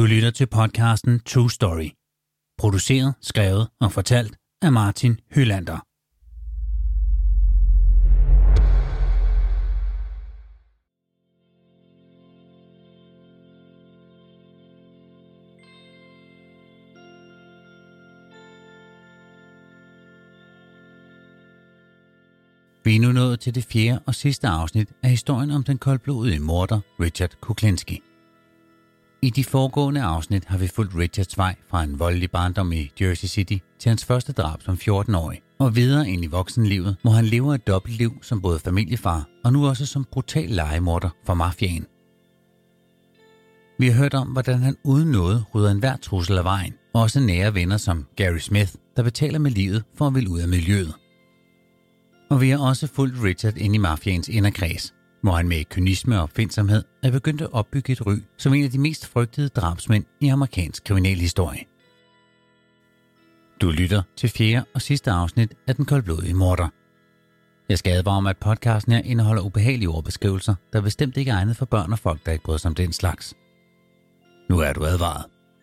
lytter til podcasten True Story. Produceret, skrevet og fortalt af Martin Hylander. Vi er nu nået til det 4. og sidste afsnit af historien om den koldblodige morder Richard Kuklinski. I de foregående afsnit har vi fulgt Richards vej fra en voldelig barndom i Jersey City til hans første drab som 14-årig, og videre ind i voksenlivet, hvor han lever et dobbeltliv som både familiefar og nu også som brutal lejemorder for mafiaen. Vi har hørt om, hvordan han uden noget rydder enhver trussel af vejen, og også nære venner som Gary Smith, der betaler med livet for at ville ud af miljøet. Og vi har også fulgt Richard ind i mafiaens inderkreds, hvor han med kynisme og opfindsomhed er begyndt at opbygge et ry som en af de mest frygtede drabsmænd i amerikansk kriminalhistorie. Du lytter til 4. og sidste afsnit af Den koldblodige morder. Jeg skal advare om, at podcasten her indeholder ubehagelige ordbeskrivelser, der bestemt ikke er egnet for børn og folk, der ikke bryder sig om den slags. Nu er du advaret.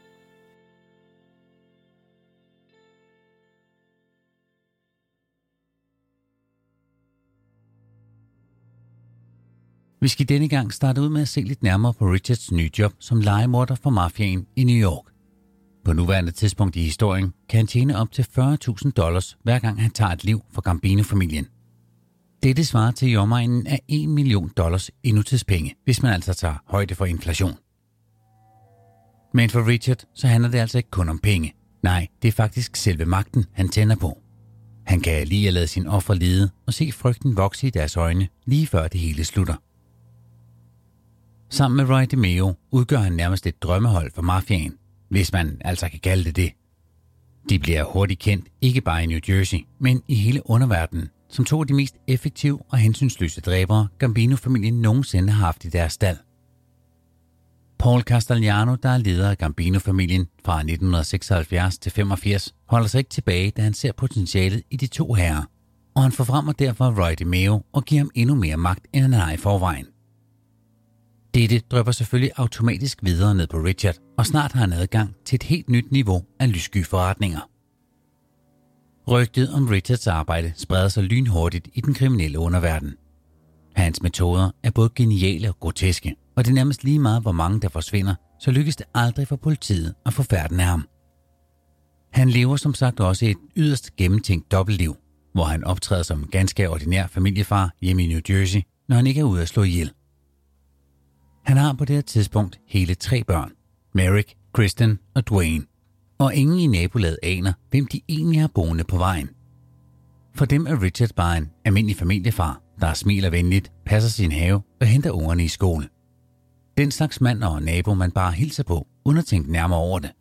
Vi skal denne gang starte ud med at se lidt nærmere på Richards nye job som lejemorder for mafiaen i New York. På nuværende tidspunkt i historien kan han tjene op til $40,000 hver gang han tager et liv for Gambino-familien. Dette svarer til i omegnen af $1 million i nutidspenge, hvis man altså tager højde for inflation. Men for Richard så handler det altså ikke kun om penge. Nej, det er faktisk selve magten, han tænder på. Han kan lide at lade sine ofre lide og se frygten vokse i deres øjne, lige før det hele slutter. Sammen med Roy DeMeo udgør han nærmest et drømmehold for mafiaen, hvis man altså kan kalde det det. De bliver hurtigt kendt, ikke bare i New Jersey, men i hele underverdenen, som to af de mest effektive og hensynsløse dræbere, Gambino-familien nogensinde har haft i deres stald. Paul Castellano, der er leder af Gambino-familien fra 1976 til 85, holder sig ikke tilbage, da han ser potentialet i de to herrer, og han forfremmer derfor Roy DeMeo og giver ham endnu mere magt, end han har i forvejen. Dette drypper selvfølgelig automatisk videre ned på Richard, og snart har han adgang til et helt nyt niveau af lyssky forretninger. Rygtet om Richards arbejde spreder sig lynhurtigt i den kriminelle underverden. Hans metoder er både geniale og groteske, og det er nærmest lige meget, hvor mange der forsvinder, så lykkes det aldrig for politiet at få færden af ham. Han lever som sagt også et yderst gennemtænkt dobbeltliv, hvor han optræder som en ganske ordinær familiefar hjemme i New Jersey, når han ikke er ude at slå ihjel. Han har på det her tidspunkt hele 3 børn, Merrick, Kristen og Dwayne, og ingen i nabolaget aner, hvem de egentlig har boende på vejen. For dem er Richard bare en almindelig familiefar, der smiler venligt, passer sin have og henter ungerne i skole. Den slags mand og nabo, man bare hilser på, uden at tænke nærmere over det.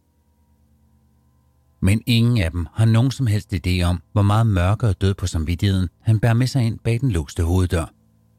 Men ingen af dem har nogen som helst idé om, hvor meget mørke og død på samvittigheden han bærer med sig ind bag den låste hoveddør.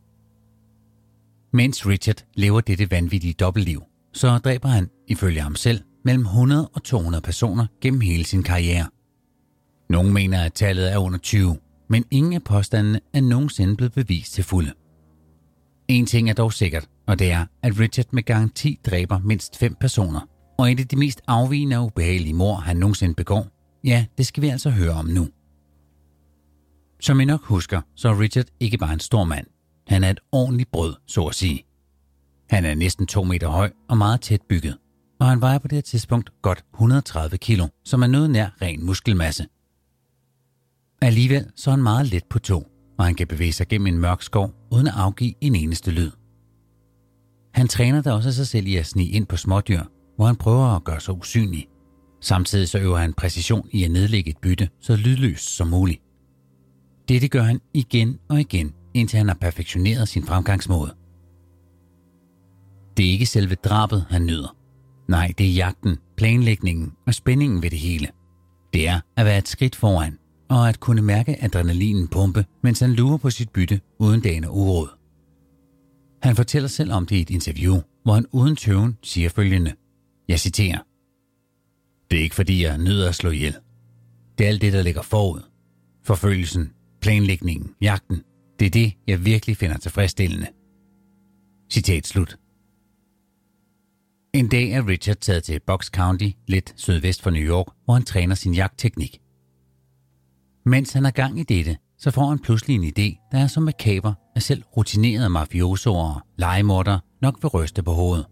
Mens Richard lever dette vanvittige dobbeltliv, så dræber han, ifølge ham selv, mellem 100 og 200 personer gennem hele sin karriere. Nogle mener, at tallet er under 20, men ingen af påstandene er nogensinde blevet bevist til fulde. En ting er dog sikkert, og det er, at Richard med garanti dræber mindst 5 personer, og et af de mest afvigende og ubehagelige mord, han nogensinde begår, ja, det skal vi altså høre om nu. Som I nok husker, så er Richard ikke bare en stor mand. Han er et ordentligt brød, så at sige. Han er næsten 2 meter høj og meget tæt bygget, og han vejer på det her tidspunkt godt 130 kilo, som er noget nær ren muskelmasse. Alligevel så er han meget let på tå, og han kan bevæge sig gennem en mørk skov uden at afgive en eneste lyd. Han træner da også sig selv i at snige ind på smådyr, hvor han prøver at gøre sig usynlig. Samtidig så øver han præcision i at nedlægge et bytte så lydløst som muligt. Dette gør han igen og igen, indtil han har perfektioneret sin fremgangsmåde. Det er ikke selve drabet, han nyder. Nej, det er jagten, planlægningen og spændingen ved det hele. Det er at være et skridt foran, og at kunne mærke adrenalinen pumpe, mens han lurer på sit bytte uden dagen og uråd. Han fortæller selv om det i et interview, hvor han uden tøven siger følgende. Jeg citerer. Det er ikke fordi jeg nyder at slå ihjel. Det er alt det, der ligger forud. Forfølgelsen, planlægningen, jagten. Det er det, jeg virkelig finder tilfredsstillende. Citat slut. En dag er Richard taget til Bucks County, lidt sydvest for New York, hvor han træner sin jagtteknik. Mens han er gang i dette, så får han pludselig en idé, der er så makaber, at selv rutinerede mafiosoer og legemordere nok vil ryste på hovedet.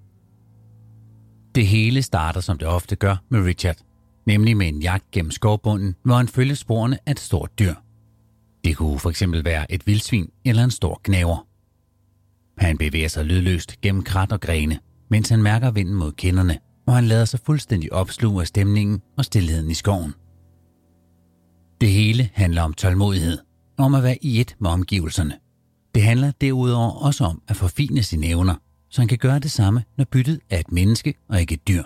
Det hele starter, som det ofte gør med Richard, nemlig med en jagt gennem skovbunden, hvor han følger sporene af et stort dyr. Det kunne for eksempel være et vildsvin eller en stor gnaver. Han bevæger sig lydløst gennem krat og grene, mens han mærker vinden mod kinderne, og han lader sig fuldstændig opsluge af stemningen og stilheden i skoven. Det hele handler om tålmodighed, om at være i ét med omgivelserne. Det handler derudover også om at forfine sine evner, så han kan gøre det samme, når byttet er et menneske og ikke et dyr.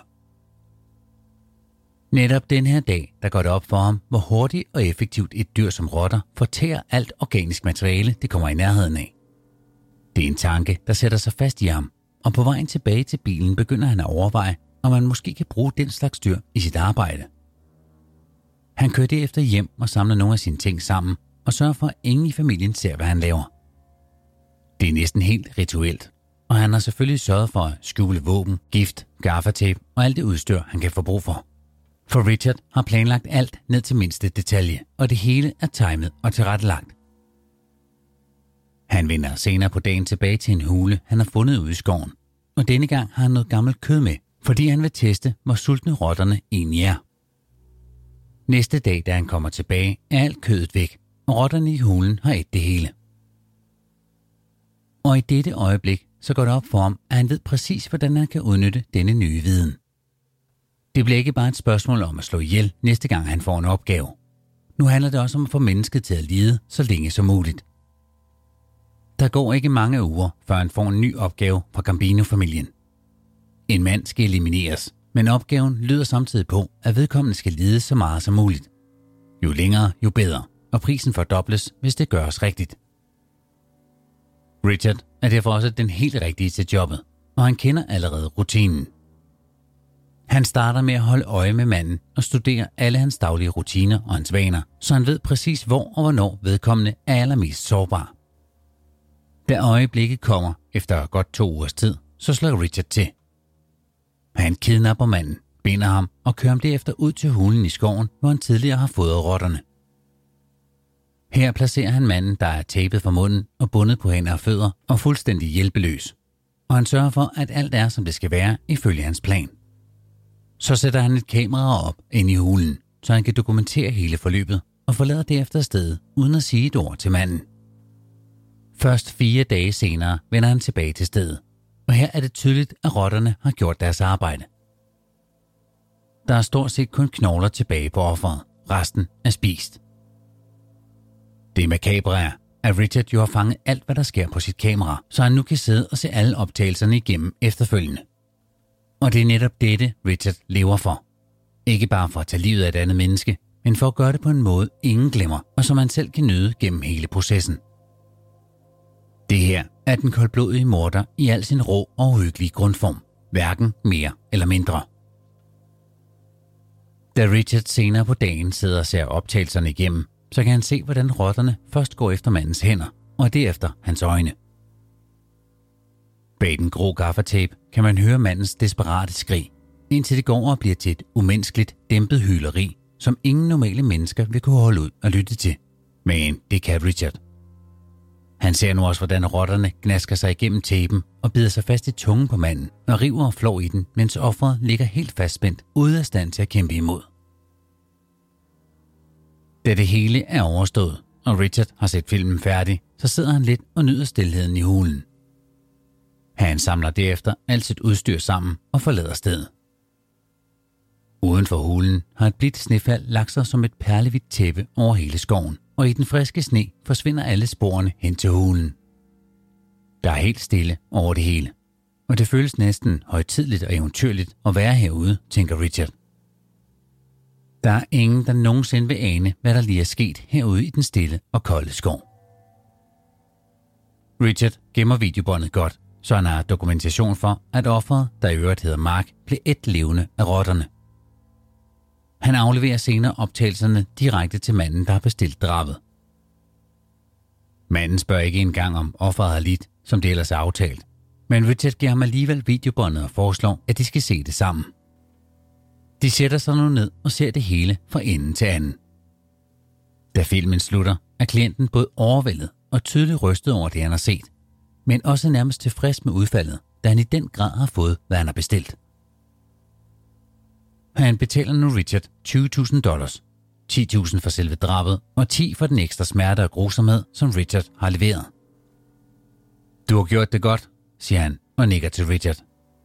Netop den her dag, der går det op for ham, hvor hurtigt og effektivt et dyr som rotter fortærer alt organisk materiale, det kommer i nærheden af. Det er en tanke, der sætter sig fast i ham, og på vejen tilbage til bilen begynder han at overveje, om man måske kan bruge den slags dyr i sit arbejde. Han kører derefter hjem og samler nogle af sine ting sammen og sørger for, at ingen i familien ser, hvad han laver. Det er næsten helt rituelt, og han har selvfølgelig sørget for at skjule våben, gift, gaffatape og alt det udstyr, han kan få brug for. For Richard har planlagt alt ned til mindste detalje, og det hele er timet og tilrettelagt. Han vender senere på dagen tilbage til en hule, han har fundet ude i skoven, og denne gang har han noget gammelt kød med, fordi han vil teste, hvor sultne rotterne egentlig er. Næste dag, da han kommer tilbage, er alt kødet væk, og rotterne i hulen har ædt det hele. Og i dette øjeblik, så går det op for ham, at han ved præcis, hvordan han kan udnytte denne nye viden. Det bliver ikke bare et spørgsmål om at slå ihjel, næste gang han får en opgave. Nu handler det også om at få mennesket til at lide så længe som muligt. Der går ikke mange uger, før han får en ny opgave fra Gambino-familien. En mand skal elimineres, men opgaven lyder samtidig på, at vedkommende skal lide så meget som muligt. Jo længere, jo bedre, og prisen fordobles, hvis det gøres rigtigt. Richard er derfor også den helt rigtige til jobbet, og han kender allerede rutinen. Han starter med at holde øje med manden og studere alle hans daglige rutiner og hans vaner, så han ved præcis hvor og hvornår vedkommende er allermest sårbar. Da øjeblikket kommer efter godt 2 ugers tid, så slår Richard til. Han kidnapper manden, binder ham og kører ham derefter ud til hulen i skoven, hvor han tidligere har fodret rotterne. Her placerer han manden, der er tapet for munden og bundet på hænder og fødder og fuldstændig hjælpeløs. Og han sørger for, at alt er, som det skal være, ifølge hans plan. Så sætter han et kamera op ind i hulen, så han kan dokumentere hele forløbet og forlader derefter stedet uden at sige et ord til manden. Først 4 dage senere vender han tilbage til stedet, og her er det tydeligt, at rotterne har gjort deres arbejde. Der er stort set kun knogler tilbage på offeret. Resten er spist. Det makabre er, at Richard jo har fanget alt, hvad der sker på sit kamera, så han nu kan sidde og se alle optagelserne igennem efterfølgende. Og det er netop dette, Richard lever for. Ikke bare for at tage livet af et andet menneske, men for at gøre det på en måde, ingen glemmer, og som man selv kan nyde gennem hele processen. Det her er den koldblodige morder i al sin rå og uhyggelige grundform, hverken mere eller mindre. Da Richard senere på dagen sidder og ser optagelserne igennem, så kan han se, hvordan rotterne først går efter mandens hænder, og derefter hans øjne. Bag den grå gaffatape kan man høre mandens desperate skrig, indtil det går og bliver til et umenneskeligt, dæmpet hyleri, som ingen normale mennesker vil kunne holde ud og lytte til. Men det kan Richard. Han ser nu også, hvordan rotterne gnasker sig igennem tapen og bider sig fast i tungen på manden og river og flår i den, mens offeret ligger helt fastspændt, ude af stand til at kæmpe imod. Da det hele er overstået, og Richard har set filmen færdig, så sidder han lidt og nyder stilheden i hulen. Han samler derefter alt sit udstyr sammen og forlader stedet. Uden for hulen har et blidt snefald lagt sig som et perlehvidt tæppe over hele skoven, og i den friske sne forsvinder alle sporene hen til hulen. Der er helt stille over det hele, og det føles næsten højtideligt og eventyrligt at være herude, tænker Richard. Der er ingen, der nogensinde vil ane, hvad der lige er sket herude i den stille og kolde skov. Richard gemmer videobåndet godt, så han har dokumentation for, at offeret, der i øvrigt hedder Mark, blev et levende af rotterne. Han afleverer senere optagelserne direkte til manden, der har bestilt drabet. Manden spørger ikke engang, om offeret har lidt, som det ellers er aftalt, Men Richard giver ham alligevel videobåndet og foreslår, at de skal se det sammen. De sætter sig nu ned og ser det hele fra ende til anden. Da filmen slutter, er klienten både overvældet og tydeligt rystet over det, han har set, men også nærmest tilfreds med udfaldet, da han i den grad har fået, hvad han har bestilt. Han betaler nu Richard $20,000, 10.000 for selve drabet og 10 for den ekstra smerte og grusomhed, som Richard har leveret. Du har gjort det godt, siger han og nikker til Richard.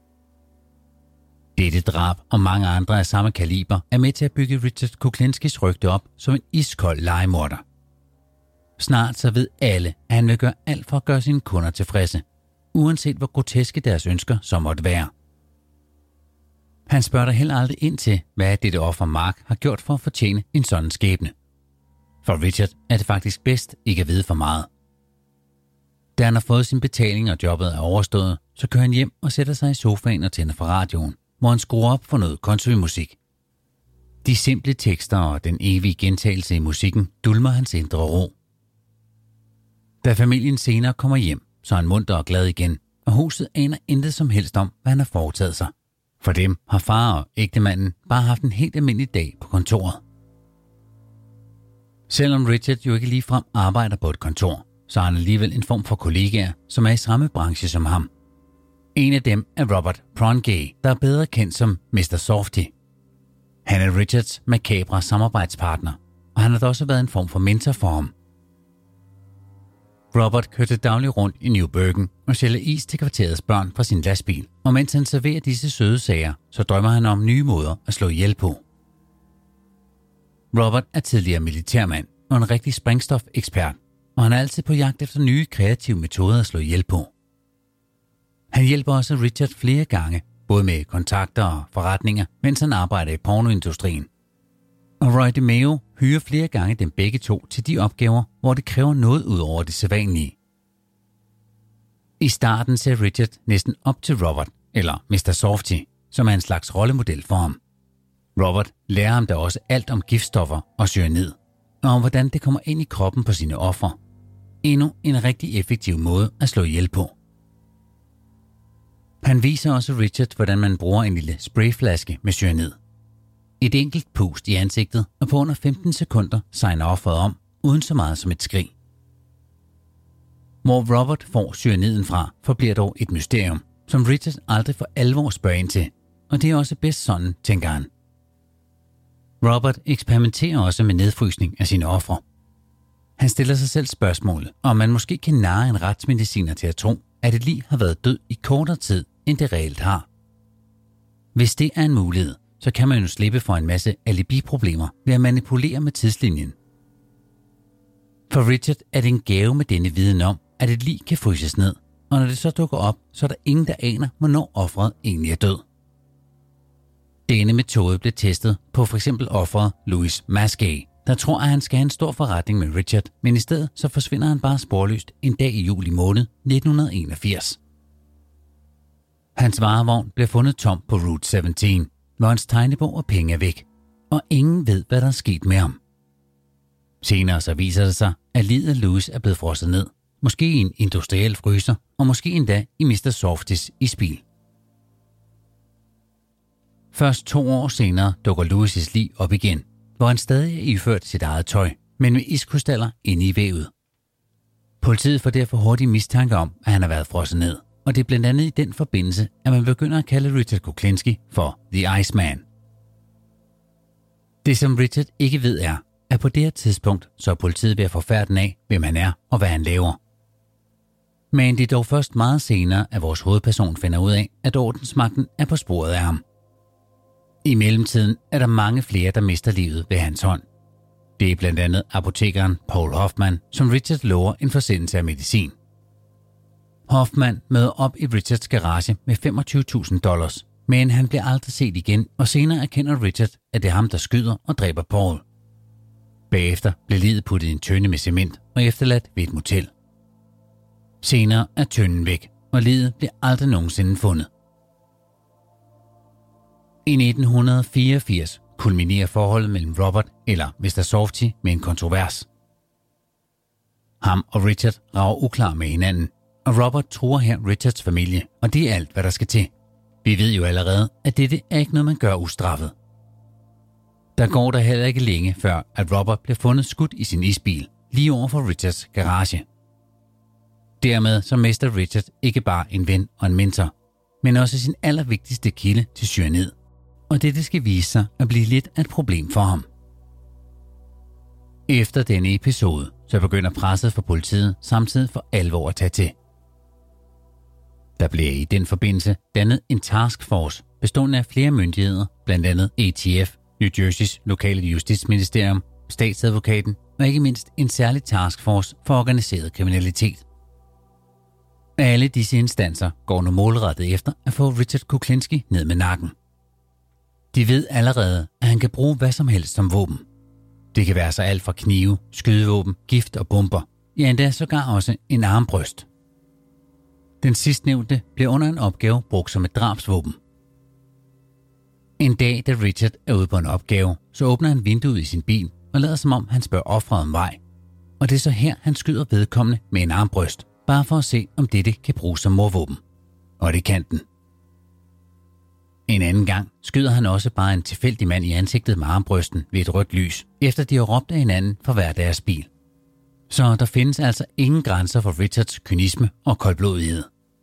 Dette drab og mange andre af samme kaliber er med til at bygge Richard Kuklinskis rygte op som en iskold legemorder. Snart så ved alle, at han vil gøre alt for at gøre sine kunder tilfredse, uanset hvor groteske deres ønsker så måtte være. Han spørger der heller aldrig ind til, hvad dette offer Mark har gjort for at fortjene en sådan skæbne. For Richard er det faktisk bedst ikke at vide for meget. Da han har fået sin betaling og jobbet er overstået, så kører han hjem og sætter sig i sofaen og tænder for radioen, hvor han skruer op for noget countrymusik. De simple tekster og den evige gentagelse i musikken dulmer hans indre ro. Da familien senere kommer hjem, så er han munter og glad igen, og huset aner intet som helst om, hvad han har foretaget sig. For dem har far og ægtemanden bare haft en helt almindelig dag på kontoret. Selvom Richard jo ikke ligefrem arbejder på et kontor, så har han alligevel en form for kollegaer, som er i samme branche som ham. En af dem er Robert Prongay, der er bedre kendt som Mr. Softy. Han er Richards makabre samarbejdspartner, og han har da også været en form for mentor for ham. Robert kører til daglig rundt i New Bergen og sælger is til kvarterets børn fra sin lastbil, og mens han serverer disse søde sager, så drømmer han om nye måder at slå ihjel på. Robert er tidligere militærmand og en rigtig sprængstof-ekspert, og han er altid på jagt efter nye kreative metoder at slå ihjel på. Han hjælper også Richard flere gange, både med kontakter og forretninger, mens han arbejder i pornoindustrien. Og Roy DeMeo hyrer flere gange dem begge to til de opgaver, hvor det kræver noget ud over det sædvanlige. I starten ser Richard næsten op til Robert, eller Mr. Softy, som er en slags rollemodel for ham. Robert lærer ham da også alt om giftstoffer og cyanid, og om hvordan det kommer ind i kroppen på sine ofre. Endnu en rigtig effektiv måde at slå ihjel på. Han viser også Richard, hvordan man bruger en lille sprayflaske med cyanid. Et enkelt pust i ansigtet, og på under 15 sekunder segner offeret om, uden så meget som et skrig. Hvor Robert får cyaniden fra, forbliver dog et mysterium, som Richard aldrig for alvor spørger ind til, og det er også bedst sådan, tænker han. Robert eksperimenterer også med nedfrysning af sine ofre. Han stiller sig selv spørgsmålet, om man måske kan narre en retsmediciner til at tro, at et lig har været død i kortere tid, end det reelt har. Hvis det er en mulighed, så kan man jo slippe for en masse alibi-problemer ved at manipulere med tidslinjen. For Richard er det en gave med denne viden om, at et lig kan fryses ned, og når det så dukker op, så er der ingen, der aner, hvornår offeret egentlig er død. Denne metode blev testet på f.eks. offeret Louis Maskey, der tror, at han skal have en stor forretning med Richard, men i stedet så forsvinder han bare sporløst en dag i juli måned 1981. Hans varevogn blev fundet tom på Route 17, hvor hans tegnebog og penge er væk, og ingen ved, hvad der er sket med ham. Senere så viser det sig, at liget af Louis er blevet frosset ned, måske i en industriel fryser, og måske endda i Mr. Softys isbil. Først 2 år senere dukker Louis' lig op igen, hvor han stadig er iført sit eget tøj, men med iskrystaller inde i vævet. Politiet får derfor hurtigt mistanke om, at han har været frosset ned, og det er blandt andet i den forbindelse, at man begynder at kalde Richard Kuklinski for The Iceman. Det som Richard ikke ved er, at på det her tidspunkt så er politiet ved at få færden af, hvem han er og hvad han laver. Men det er dog først meget senere, at vores hovedperson finder ud af, at ordensmagten er på sporet af ham. I mellemtiden er der mange flere, der mister livet ved hans hånd. Det er blandt andet apotekeren Paul Hoffman, som Richard lover en forsendelse af medicin. Hoffman møder op i Richards garage med $25,000, men han bliver aldrig set igen, og senere erkender Richard, at det er ham, der skyder og dræber Paul. Bagefter bliver liget puttet i en tønde med cement og efterladt ved et motel. Senere er tønden væk, og liget bliver aldrig nogensinde fundet. I 1984 kulminerer forholdet mellem Robert eller Mr. Softy med en kontrovers. Ham og Richard rager uklar med hinanden, og Robert truer her Richards familie, og det er alt, hvad der skal til. Vi ved jo allerede, at dette er ikke noget, man gør ustraffet. Der går der heller ikke længe før, at Robert bliver fundet skudt i sin isbil, lige over for Richards garage. Dermed så mister Richard ikke bare en ven og en mentor, men også sin allervigtigste kilde til cyanid. Og dette skal vise sig at blive lidt af et problem for ham. Efter denne episode, så begynder presset for politiet samtidig for alvor at tage til. Der bliver i den forbindelse dannet en taskforce bestående af flere myndigheder, blandt andet ATF, New Jerseys lokale justitsministerium, statsadvokaten og ikke mindst en særlig taskforce for organiseret kriminalitet. Alle disse instanser går nu målrettet efter at få Richard Kuklinski ned med nakken. De ved allerede, at han kan bruge hvad som helst som våben. Det kan være så alt fra knive, skydevåben, gift og bomber, ja endda sågar også en armbryst. Den sidstnævnte bliver under en opgave brugt som et drabsvåben. En dag, da Richard er ude på en opgave, så åbner han vinduet i sin bil og lader som om han spørger offeret om vej. Og det er så her, han skyder vedkommende med en armbryst, bare for at se, om dette kan bruges som mordvåben. Og det kan den. En anden gang skyder han også bare en tilfældig mand i ansigtet med armbrysten ved et rødt lys, efter de har råbt af hinanden for hver deres bil. Så der findes altså ingen grænser for Richards kynisme og koldblodighed.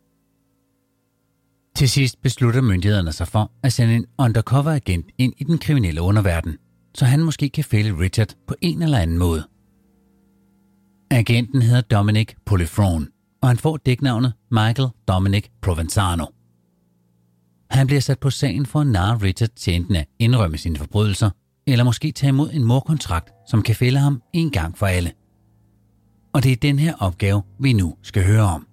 Til sidst beslutter myndighederne sig for at sende en undercover-agent ind i den kriminelle underverden, så han måske kan fælde Richard på en eller anden måde. Agenten hedder Dominic Polifrone, og han får dæknavnet Michael Dominic Provenzano. Han bliver sat på sagen for at narre Richard til enten at indrømme sine forbrydelser, eller måske tage imod en mordkontrakt, som kan fælde ham en gang for alle. Og det er den her opgave, vi nu skal høre om.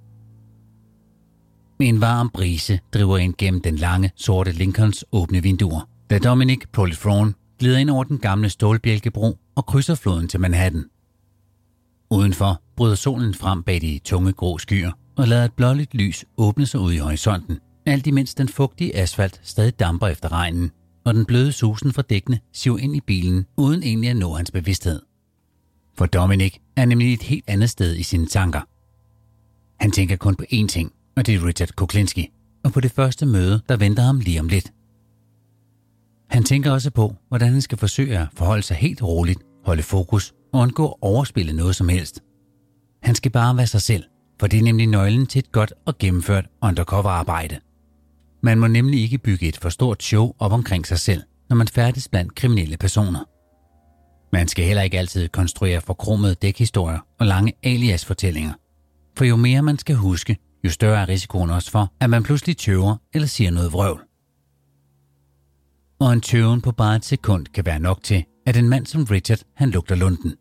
En varm brise driver ind gennem den lange, sorte Lincolns åbne vinduer, da Dominic Polifrone glider ind over den gamle stålbjælkebro og krydser floden til Manhattan. Udenfor bryder solen frem bag de tunge grå skyer og lader et blåligt lys åbne sig ud i horisonten, alt imens den fugtige asfalt stadig damper efter regnen, og den bløde susen fra dækkene siver ind i bilen uden egentlig at nå hans bevidsthed. For Dominic er nemlig et helt andet sted i sine tanker. Han tænker kun på én ting, og det er Richard Kuklinski, og på det første møde, der venter ham lige om lidt. Han tænker også på, hvordan han skal forsøge at forholde sig helt roligt, holde fokus og undgå at overspille noget som helst. Han skal bare være sig selv, for det er nemlig nøglen til et godt og gennemført undercover-arbejde. Man må nemlig ikke bygge et for stort show op omkring sig selv, når man færdes blandt kriminelle personer. Man skal heller ikke altid konstruere forkromede dækhistorier og lange alias-fortællinger. For jo mere man skal huske, jo større er risikoen også for, at man pludselig tøver eller siger noget vrøvl. Og en tøven på bare et sekund kan være nok til, at en mand som Richard, han lugter lunden.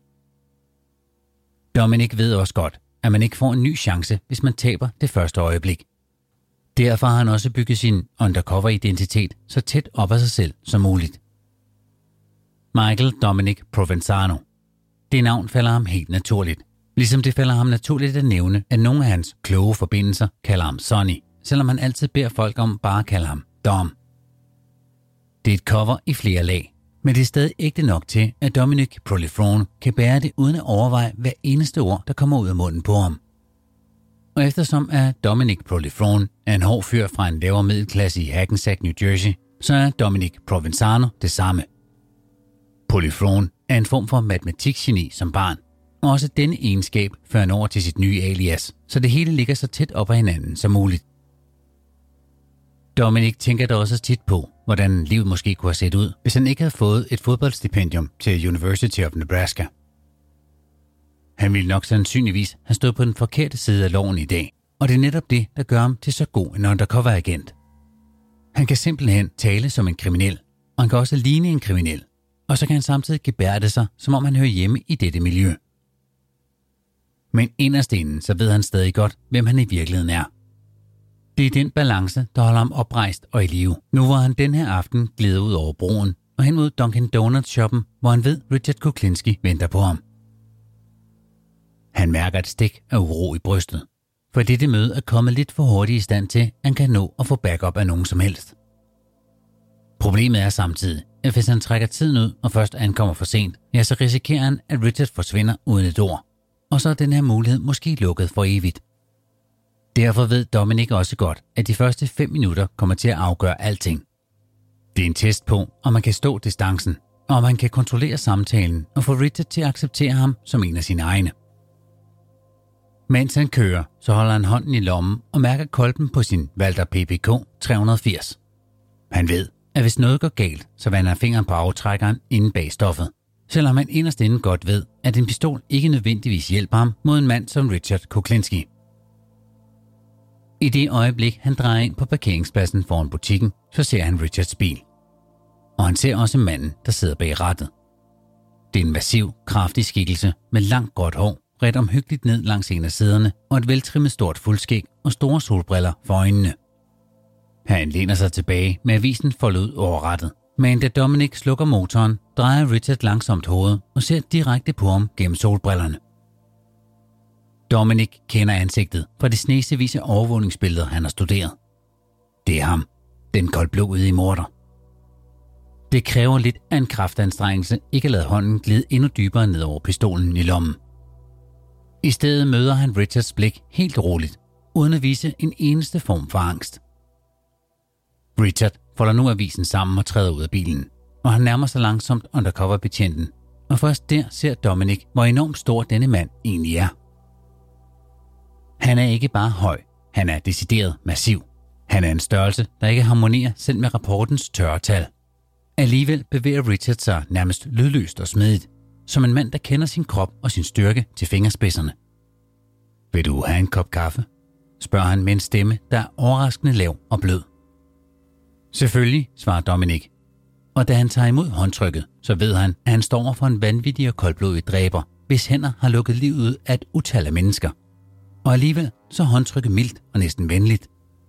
Dominic ved også godt, at man ikke får en ny chance, hvis man taber det første øjeblik. Derfor har han også bygget sin undercover-identitet så tæt op af sig selv som muligt. Michael Dominic Provenzano. Det navn falder ham helt naturligt, ligesom det falder ham naturligt at nævne, at nogle af hans kloge forbindelser kalder ham Sonny, selvom han altid beder folk om bare at kalde ham Dom. Det er et cover i flere lag, men det er stadig ægte nok til, at Dominic Polifrone kan bære det uden at overveje hver eneste ord, der kommer ud af munden på ham. Og eftersom at Dominic Polifrone er en hård fyr fra en lavere middelklasse i Hackensack, New Jersey, så er Dominic Provenzano det samme. Polifrone er en form for matematikgeni som barn, og også denne egenskab fører han over til sit nye alias, så det hele ligger så tæt op ad hinanden som muligt. Dominic tænker da også tit på, hvordan livet måske kunne have set ud, hvis han ikke havde fået et fodboldstipendium til University of Nebraska. Han ville nok sandsynligvis have stået på den forkerte side af loven i dag, og det er netop det, der gør ham til så god en undercover-agent. Han kan simpelthen tale som en kriminel, og han kan også ligne en kriminel, og så kan han samtidig gebærde sig, som om han hører hjemme i dette miljø. Men inderst inden, så ved han stadig godt, hvem han i virkeligheden er. Det er den balance, der holder ham oprejst og i live. Nu hvor han den her aften glider ud over broen og hen mod Dunkin' Donuts-shoppen, hvor han ved, Richard Kuklinski venter på ham. Han mærker et stik af uro i brystet, for dette møde er kommet lidt for hurtigt i stand til, at han kan nå at få backup af nogen som helst. Problemet er samtidig, at hvis han trækker tiden ud og først ankommer for sent, ja, så risikerer han, at Richard forsvinder uden et ord, og så er den her mulighed måske lukket for evigt. Derfor ved Dominic også godt, at de første 5 minutter kommer til at afgøre alting. Det er en test på, om man kan stå distancen, og om man kan kontrollere samtalen og få Richard til at acceptere ham som en af sine egne. Mens han kører, så holder han hånden i lommen og mærker kolben på sin Walther PPK 380. Han ved, at hvis noget går galt, så vander han fingeren på aftrækkeren inde bag stoffet, selvom han inderst inde godt ved, at en pistol ikke nødvendigvis hjælper ham mod en mand som Richard Kuklinski. I det øjeblik, han drejer ind på parkeringspladsen foran butikken, så ser han Richards bil. Og han ser også manden, der sidder bag rattet. Det er en massiv, kraftig skikkelse med langt gråt hår, ret omhyggeligt ned langs en af sæderne og et veltrimmet stort fuldskæg og store solbriller for øjnene. Han læner sig tilbage med avisen foldet ud over rattet, men da Dominic slukker motoren, drejer Richard langsomt hovedet og ser direkte på ham gennem solbrillerne. Dominic kender ansigtet fra de snesevis af overvågningsbilleder, han har studeret. Det er ham, den koldblodige morder. Det kræver lidt af en kraftanstrengelse ikke at lade hånden glide endnu dybere ned over pistolen i lommen. I stedet møder han Richards blik helt roligt, uden at vise en eneste form for angst. Richard folder nu avisen sammen og træder ud af bilen, og han nærmer sig langsomt undercover-betjenten, og først der ser Dominic, hvor enormt stor denne mand egentlig er. Han er ikke bare høj, han er decideret massiv. Han er en størrelse, der ikke harmonerer selv med rapportens tørre tal. Alligevel bevæger Richard sig nærmest lydløst og smidigt, som en mand, der kender sin krop og sin styrke til fingerspidserne. Vil du have en kop kaffe? Spørger han med en stemme, der er overraskende lav og blød. Selvfølgelig, svarer Dominic. Og da han tager imod håndtrykket, så ved han, at han står over for en vanvittig og koldblodig dræber, hvis hænder har lukket livet ud af et utal af mennesker. Og alligevel så håndtrykket mildt og næsten venligt.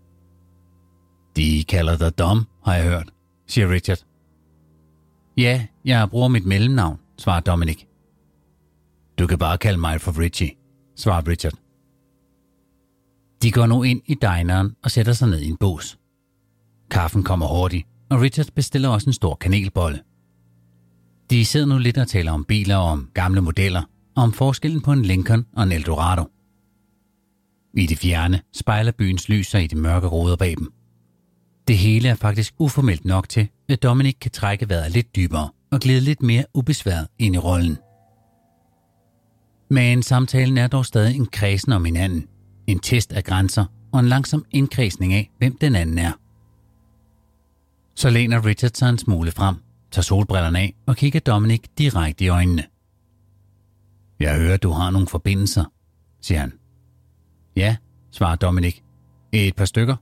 De kalder dig Dom, har jeg hørt, siger Richard. Ja, jeg bruger mit mellemnavn, svarer Dominic. Du kan bare kalde mig for Richie, svarer Richard. De går nu ind i dineren og sætter sig ned i en bås. Kaffen kommer hurtigt, og Richard bestiller også en stor kanelbolle. De sidder nu lidt og taler om biler og om gamle modeller, og om forskellen på en Lincoln og en Eldorado. I det fjerne spejler byens lys sig i de mørke ruder bag dem. Det hele er faktisk uformelt nok til, at Dominic kan trække vejret lidt dybere og glide lidt mere ubesværet ind i rollen. Men samtalen er dog stadig en kredsen om hinanden, en test af grænser og en langsom indkredsning af, hvem den anden er. Så læner Richard sig en smule frem, tager solbrillerne af og kigger Dominic direkte i øjnene. Jeg hører, du har nogle forbindelser, siger han. Ja, svarer Dominic. Et par stykker.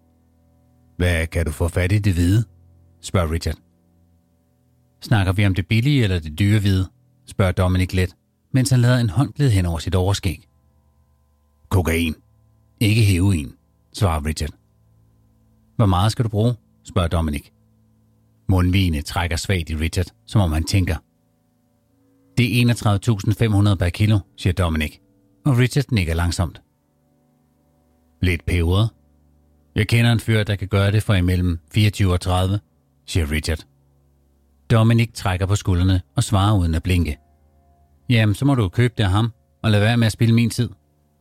Hvad kan du få fat i det hvide? Spørger Richard. Snakker vi om det billige eller det dyre hvide? Spørger Dominic let, mens han lader en hånd glide hen over sit overskæg. Kokain. Ikke heroin, svarer Richard. Hvor meget skal du bruge? Spørger Dominic. Mundvigene trækker svagt i Richard, som om han tænker. Det er 31.500 per kilo, siger Dominic, og Richard nikker langsomt. Lidt peberet. Jeg kender en fyr, der kan gøre det for imellem 24 og 30, siger Richard. Dominic trækker på skuldrene og svarer uden at blinke. Jamen, så må du købe det af ham, og lade være med at spilde min tid.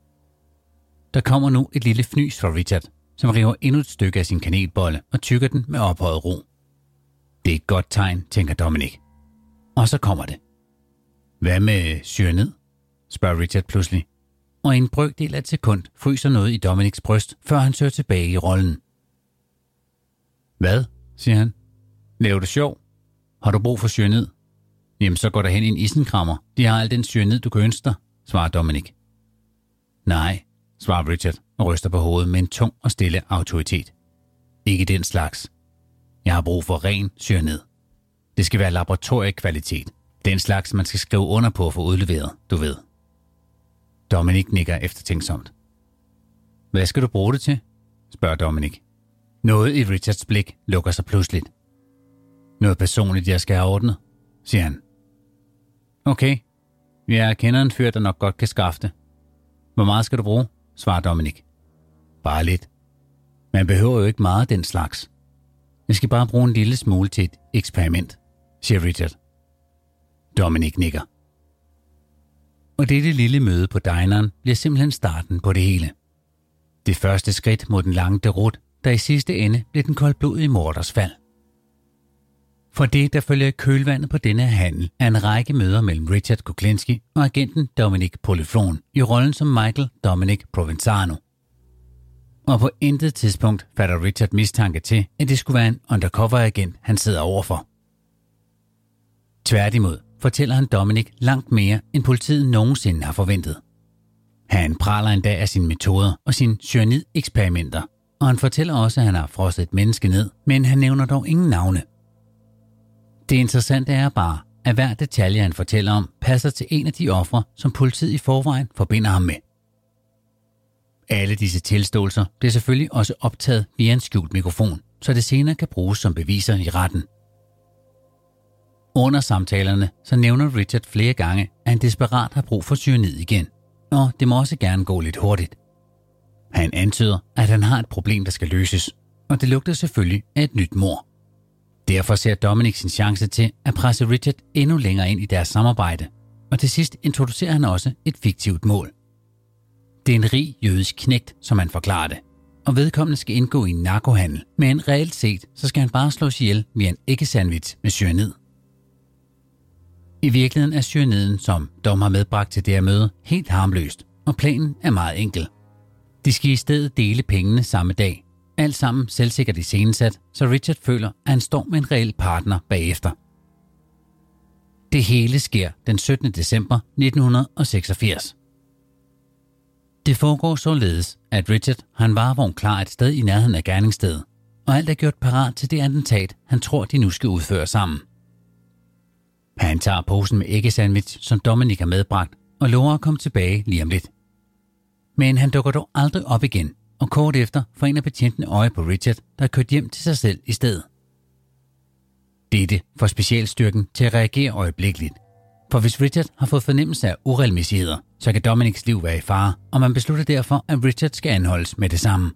Der kommer nu et lille fnys fra Richard, som river endnu et stykke af sin kanelbolle og tykker den med ophøjet ro. Det er et godt tegn, tænker Dominic. Og så kommer det. Hvad med cyanid? Spørger Richard pludselig. Og i en brøkdel af et sekund fryser noget i Dominics bryst, før han søger tilbage i rollen. Hvad? Siger han. Laver du sjov? Har du brug for cyanid? Jamen, så går der hen i en isenkrammer. De har al den cyanid, du kan ønske dig, svarer Dominic. Nej, svarer Richard og ryster på hovedet med en tung og stille autoritet. Ikke den slags. Jeg har brug for ren cyanid. Det skal være laboratoriekvalitet. Den slags, man skal skrive under på for udleveret, du ved. Dominic nikker eftertænksomt. Hvad skal du bruge det til? Spørger Dominic. Noget i Richards blik lukker sig pludseligt. Noget personligt, jeg skal have ordnet, siger han. Okay, jeg kender en fyr, der nok godt kan skaffe det. Hvor meget skal du bruge? Svarer Dominic. Bare lidt. Man behøver jo ikke meget af den slags. Jeg skal bare bruge en lille smule til et eksperiment, siger Richard. Dominic nikker. Og dette lille møde på dineren bliver simpelthen starten på det hele. Det første skridt mod den lange derut, der i sidste ende blev den koldblodige morders fald. For det, der følger i kølvandet på denne handel, er en række møder mellem Richard Kuklinski og agenten Dominic Polifron i rollen som Michael Dominic Provenzano. Og på intet tidspunkt fatter Richard mistanke til, at det skulle være en undercover-agent, han sidder overfor. Tværtimod fortæller han Dominic langt mere, end politiet nogensinde har forventet. Han praler endda af sine metoder og sine cyanid-eksperimenter, og han fortæller også, at han har frosset et menneske ned, men han nævner dog ingen navne. Det interessante er bare, at hver detalje, han fortæller om, passer til en af de ofre, som politiet i forvejen forbinder ham med. Alle disse tilståelser bliver selvfølgelig også optaget via en skjult mikrofon, så det senere kan bruges som beviser i retten. Under samtalerne så nævner Richard flere gange, at han desperat har brug for cyanid igen, og det må også gerne gå lidt hurtigt. Han antyder, at han har et problem, der skal løses, og det lugter selvfølgelig af et nyt mord. Derfor ser Dominic sin chance til at presse Richard endnu længere ind i deres samarbejde, og til sidst introducerer han også et fiktivt mål. Det er en rig jødisk knægt, som han forklarer det, og vedkommende skal indgå i en narkohandel, men reelt set så skal han bare slås ihjel via en æggesandwich med cyanid. I virkeligheden er cyaniden, som Dom har medbragt til det her møde, helt harmløst, og planen er meget enkel. De skal i stedet dele pengene samme dag. Alt sammen selvsikkert iscenesat, så Richard føler, at han står med en reel partner bagefter. Det hele sker den 17. december 1986. Det foregår således, at Richard har en varevogn klar et sted i nærheden af gerningsstedet, og alt er gjort parat til det attentat, han tror, de nu skal udføre sammen. Han tager posen med æggesandwich, som Dominic har medbragt, og lover at komme tilbage lige om lidt. Men han dukker dog aldrig op igen, og kort efter får en af betjentene øje på Richard, der er kørt hjem til sig selv i stedet. Dette får specialstyrken til at reagere øjeblikkeligt, for hvis Richard har fået fornemmelse af uregelmæssigheder, så kan Dominics liv være i fare, og man beslutter derfor, at Richard skal anholdes med det samme.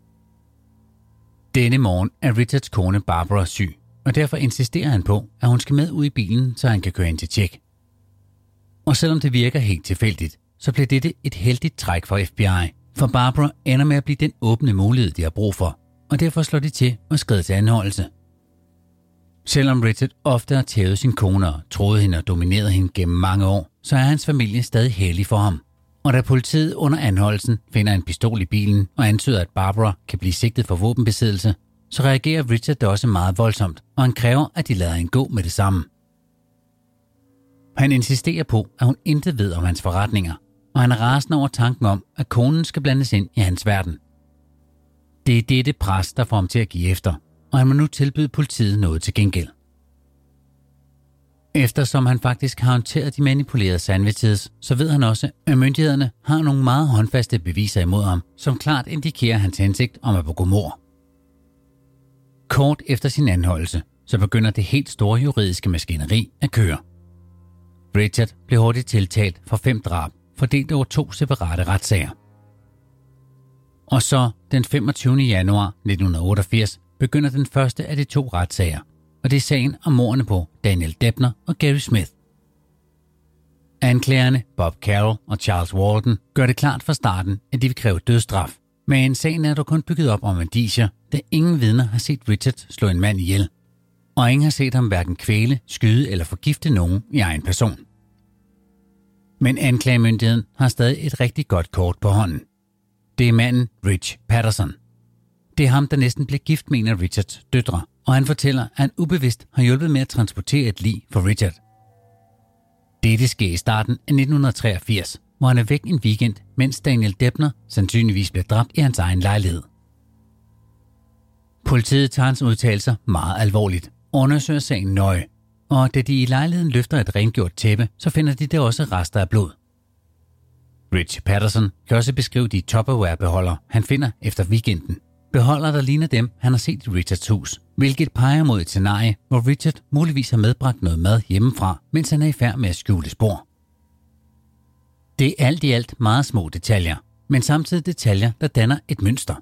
Denne morgen er Richards kone Barbara syg, og derfor insisterer han på, at hun skal med ud i bilen, så han kan køre ind til tjek. Og selvom det virker helt tilfældigt, så bliver dette et heldigt træk for FBI, for Barbara ender med at blive den åbne mulighed, de har brug for, og derfor slår de til og skrider til anholdelse. Selvom Richard ofte har tævet sin kone og troede hende og domineret hende gennem mange år, så er hans familie stadig heldig for ham. Og da politiet under anholdelsen finder en pistol i bilen og antyder, at Barbara kan blive sigtet for våbenbesiddelse, så reagerer Richard også meget voldsomt, og han kræver, at de lader hende gå med det samme. Han insisterer på, at hun intet ved om hans forretninger, og han er rasende over tanken om, at konen skal blandes ind i hans verden. Det er dette pres, der får ham til at give efter, og han må nu tilbyde politiet noget til gengæld. Eftersom han faktisk har håndteret de manipulerede sandwiches, så ved han også, at myndighederne har nogle meget håndfaste beviser imod ham, som klart indikerer hans hensigt om at begå mord. Kort efter sin anholdelse, så begynder det helt store juridiske maskineri at køre. Richard blev hurtigt tiltalt for 5 drab, fordelt over 2 separate retssager. Og så den 25. januar 1988 begynder den første af de 2 retssager, og det er sagen om mordene på Daniel Deppner og Gary Smith. Anklagerne Bob Carroll og Charles Walton gør det klart fra starten, at de vil kræve dødsstraf, men sagen er dog kun bygget op om indicier, da ingen vidner har set Richard slå en mand ihjel, og ingen har set ham hverken kvæle, skyde eller forgifte nogen i egen person. Men anklagemyndigheden har stadig et rigtig godt kort på hånden. Det er manden Rich Patterson. Det er ham, der næsten blev gift med en af Richards døtre, og han fortæller, at han ubevidst har hjulpet med at transportere et lig for Richard. Dette sker i starten af 1983, hvor han er væk en weekend, mens Daniel Deppner sandsynligvis bliver dræbt i hans egen lejlighed. Politiet tager hans udtalelser meget alvorligt og undersøger sagen nøje, og da de i lejligheden løfter et rengjort tæppe, så finder de der også rester af blod. Rich Patterson kan også beskrive de Tupperware-beholder, han finder efter weekenden. Beholder, der ligner dem, han har set i Richards hus, hvilket peger mod et scenarie, hvor Richard muligvis har medbragt noget mad hjemmefra, mens han er i færd med at skjule spor. Det er alt i alt meget små detaljer, men samtidig detaljer, der danner et mønster.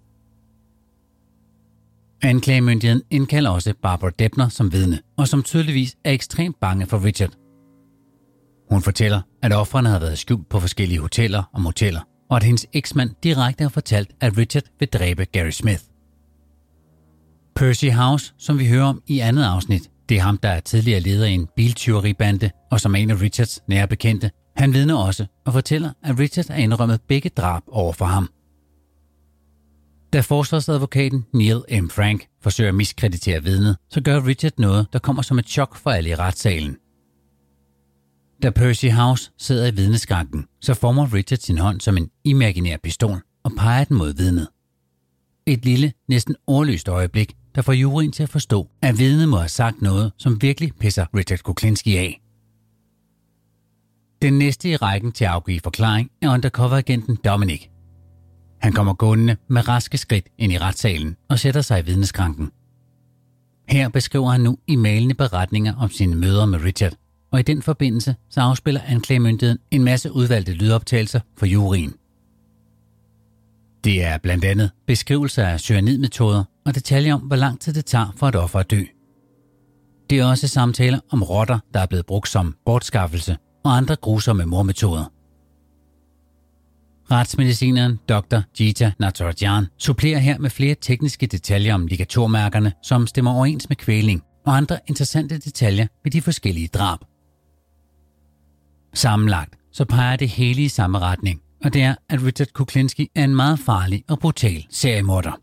Anklagemyndigheden indkalder også Barbara Deppner som vidne, og som tydeligvis er ekstremt bange for Richard. Hun fortæller, at ofrene havde været skjult på forskellige hoteller og moteller, og at hendes eksmand direkte har fortalt, at Richard vil dræbe Gary Smith. Percy House, som vi hører om i andet afsnit, det er ham, der er tidligere leder i en biltyveribande og som er en af Richards nære bekendte. Han vidner også og fortæller, at Richard har indrømmet begge drab over for ham. Da forsvarsadvokaten Neil M. Frank forsøger at miskreditere vidnet, så gør Richard noget, der kommer som et chok for alle i retssalen. Da Percy House sidder i vidneskranken, så former Richard sin hånd som en imaginær pistol og peger den mod vidnet. Et lille, næsten ordløst øjeblik, der får juryen til at forstå, at vidnet må have sagt noget, som virkelig pisser Richard Kuklinski af. Den næste i rækken til at afgive forklaring er undercover-agenten Dominic. Han kommer gående med raske skridt ind i retssalen og sætter sig i vidneskranken. Her beskriver han nu i malende beretninger om sine møder med Richard, og i den forbindelse så afspiller anklagemyndigheden en masse udvalgte lydoptagelser for juryen. Det er blandt andet beskrivelser af cyanidmetoder og detaljer om, hvor lang tid det tager for et offer at dø. Det er også samtaler om rotter, der er blevet brugt som bortskaffelse og andre grusomme mordmetoder. Retsmedicineren Dr. Gita Natarajan supplerer her med flere tekniske detaljer om ligaturmærkerne, som stemmer overens med kvælning og andre interessante detaljer ved de forskellige drab. Sammenlagt så peger det hele i samme retning, og det er, at Richard Kuklinski er en meget farlig og brutal seriemorder.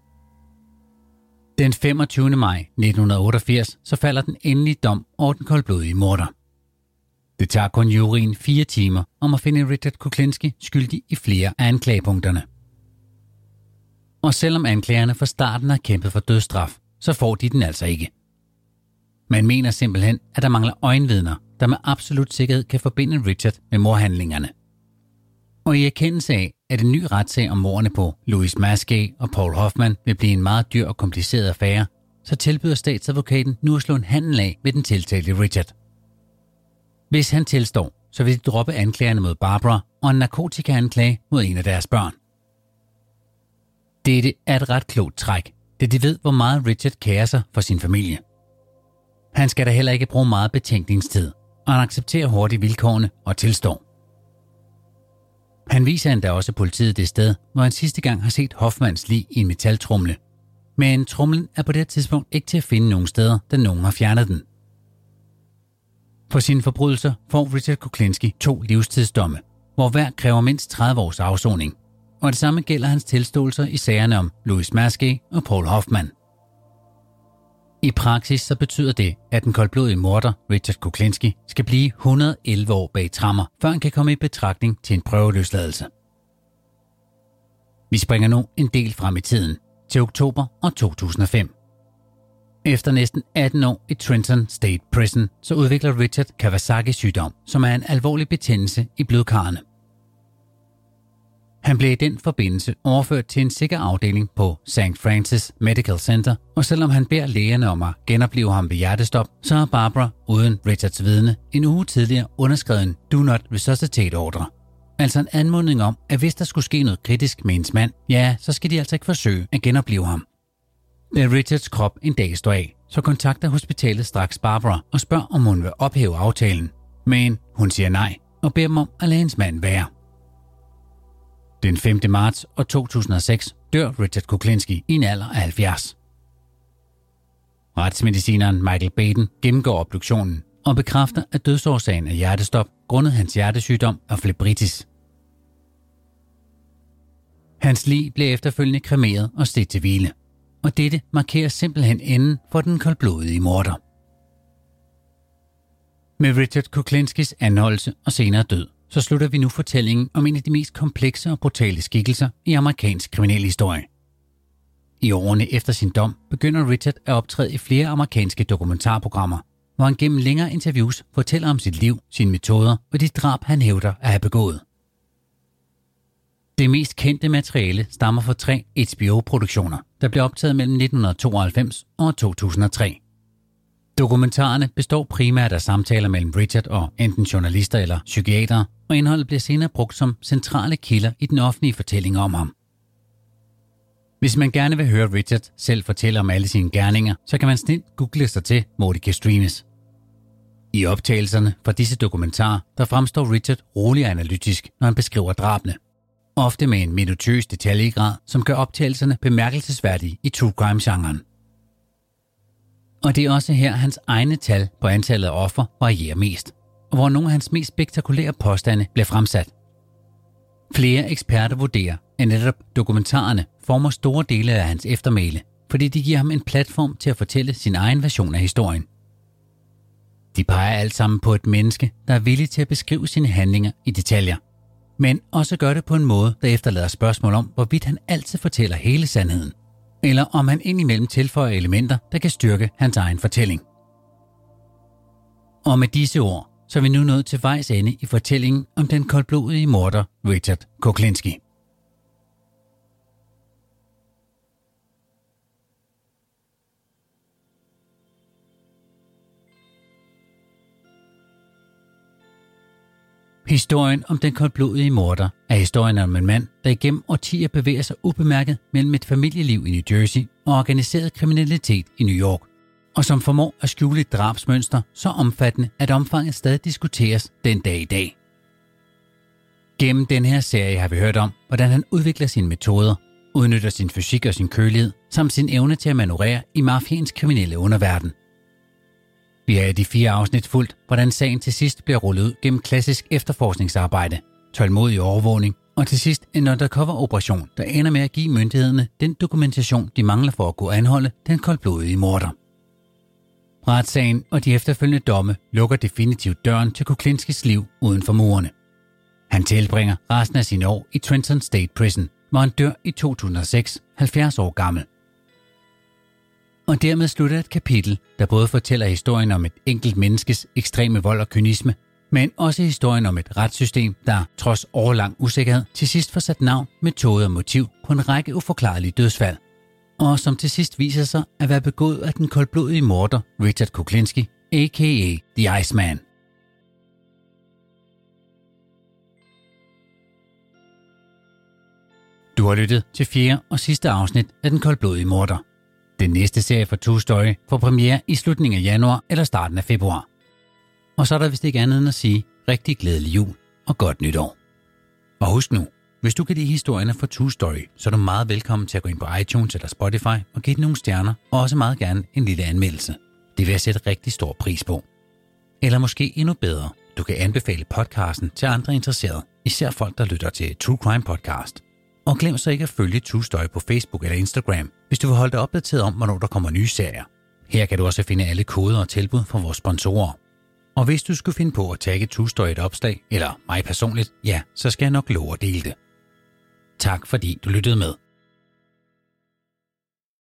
Den 25. maj 1988 så falder den endelige dom over den koldblodige morder. Det tager kun juryen 4 timer om at finde Richard Kuklinski skyldig i flere af anklagepunkterne. Og selvom anklagerne fra starten har kæmpet for dødsstraf, så får de den altså ikke. Man mener simpelthen, at der mangler øjenvidner, der med absolut sikkerhed kan forbinde Richard med mordhandlingerne. Og i erkendelse af, at en ny retssag om mordene på Louis Maskey og Paul Hoffman vil blive en meget dyr og kompliceret affære, så tilbyder statsadvokaten nu at slå en handel af med den tiltalte Richard. Hvis han tilstår, så vil de droppe anklagerne mod Barbara og en narkotikaanklage mod en af deres børn. Dette er et ret klogt træk, da de ved, hvor meget Richard kærer sig for sin familie. Han skal da heller ikke bruge meget betænkningstid, og han accepterer hurtigt vilkårene og tilstår. Han viser endda også politiet det sted, hvor han sidste gang har set Hoffmans lig i en metaltrumle. Men trumlen er på det tidspunkt ikke til at finde nogen steder, da nogen har fjernet den. For sine forbrydelser får Richard Kuklinski 2 livstidsdomme, hvor hver kræver mindst 30 års afsoning. Og det samme gælder hans tilståelser i sagerne om Louis Maskey og Paul Hoffman. I praksis så betyder det, at den koldblodige morder Richard Kuklinski skal blive 111 år bag tremmer, før han kan komme i betragtning til en prøveløsladelse. Vi springer nu en del frem i tiden, til oktober 2005. Efter næsten 18 år i Trenton State Prison, så udvikler Richard Kawasaki-sygdom, som er en alvorlig betændelse i blodkarrene. Han blev i den forbindelse overført til en sikker afdeling på St. Francis Medical Center, og selvom han beder lægerne om at genopleve ham ved hjertestop, så har Barbara uden Richards vidne en uge tidligere underskrevet en Do Not Resuscitate ordre. Altså en anmodning om, at hvis der skulle ske noget kritisk med ens mand, ja, så skal de altså ikke forsøge at genopleve ham. Da Richards krop en dag står af, så kontakter hospitalet straks Barbara og spørger, om hun vil ophæve aftalen. Men hun siger nej og beder dem om at lade hendes mand være. Den 5. marts 2006 dør Richard Kuklinski i en alder af 70. Retsmedicineren Michael Baden gennemgår obduktionen og bekræfter, at dødsårsagen er hjertestop grundet hans hjertesygdom og flebritis. Hans lig blev efterfølgende kremeret og stedt til hvile, og dette markerer simpelthen enden for den koldblodige morder. Med Richard Kuklinskis anholdelse og senere død, så slutter vi nu fortællingen om en af de mest komplekse og brutale skikkelser i amerikansk kriminalhistorie. I årene efter sin dom begynder Richard at optræde i flere amerikanske dokumentarprogrammer, hvor han gennem længere interviews fortæller om sit liv, sine metoder og de drab, han hævder at have begået. Det mest kendte materiale stammer fra 3 HBO-produktioner, der blev optaget mellem 1992 og 2003. Dokumentarerne består primært af samtaler mellem Richard og enten journalister eller psykiatere, og indholdet bliver senere brugt som centrale kilder i den offentlige fortælling om ham. Hvis man gerne vil høre Richard selv fortælle om alle sine gerninger, så kan man snildt google sig til, hvor de kan streames. I optagelserne fra disse dokumentarer, der fremstår Richard rolig og analytisk, når han beskriver drabene. Ofte med en minutiøs detaljegrad, som gør optagelserne bemærkelsesværdige i true crime-genren. Og det er også her, hans egne tal på antallet af ofre varierer mest, og hvor nogle af hans mest spektakulære påstande bliver fremsat. Flere eksperter vurderer, at netop dokumentarerne former store dele af hans eftermæle, fordi de giver ham en platform til at fortælle sin egen version af historien. De peger alt sammen på et menneske, der er villig til at beskrive sine handlinger i detaljer, men også gør det på en måde, der efterlader spørgsmål om, hvorvidt han altid fortæller hele sandheden, eller om han indimellem tilføjer elementer, der kan styrke hans egen fortælling. Og med disse ord, så er vi nu nået til vejs ende i fortællingen om den koldblodige morder Richard Kuklinski. Historien om den koldblodige morder er historien om en mand, der igennem årtier bevæger sig ubemærket mellem et familieliv i New Jersey og organiseret kriminalitet i New York, og som formår at skjule et drabsmønster så omfattende, at omfanget stadig diskuteres den dag i dag. Gennem den her serie har vi hørt om, hvordan han udvikler sine metoder, udnytter sin fysik og sin kølighed, samt sin evne til at manøvrere i mafiens kriminelle underverden. Vi har i de 4 afsnit fulgt, hvordan sagen til sidst bliver rullet ud gennem klassisk efterforskningsarbejde, tålmodig overvågning og til sidst en undercover-operation, der ender med at give myndighederne den dokumentation, de mangler for at kunne anholde den koldblodige morder. Retssagen og de efterfølgende domme lukker definitivt døren til Kuklinskis liv uden for murene. Han tilbringer resten af sine år i Trenton State Prison, hvor han dør i 2006, 70 år gammel. Og dermed slutter et kapitel, der både fortæller historien om et enkelt menneskes ekstreme vold og kynisme, men også historien om et retssystem, der trods årelang usikkerhed til sidst får sat navn, metode og motiv på en række uforklarlige dødsfald, og som til sidst viser sig at være begået af den koldblodige morder Richard Kuklinski, a.k.a. The Iceman. Du har lyttet til 4. og sidste afsnit af Den koldblodige morder. Den næste serie fra True Story får premiere i slutningen af januar eller starten af februar. Og så er der vist ikke andet end at sige rigtig glædelig jul og godt nytår. Og husk nu, hvis du kan lide historierne fra True Story, så er du meget velkommen til at gå ind på iTunes eller Spotify og give den nogle stjerner, og også meget gerne en lille anmeldelse. Det vil jeg sætte rigtig stor pris på. Eller måske endnu bedre, du kan anbefale podcasten til andre interesserede, især folk, der lytter til True Crime Podcast. Og glem så ikke at følge True Story på Facebook eller Instagram, hvis du vil holde dig opdateret om, hvornår der kommer nye serier. Her kan du også finde alle koder og tilbud fra vores sponsorer. Og hvis du skulle finde på at tagge True Story et opslag, eller mig personligt, ja, så skal jeg nok love at dele det. Tak fordi du lyttede med.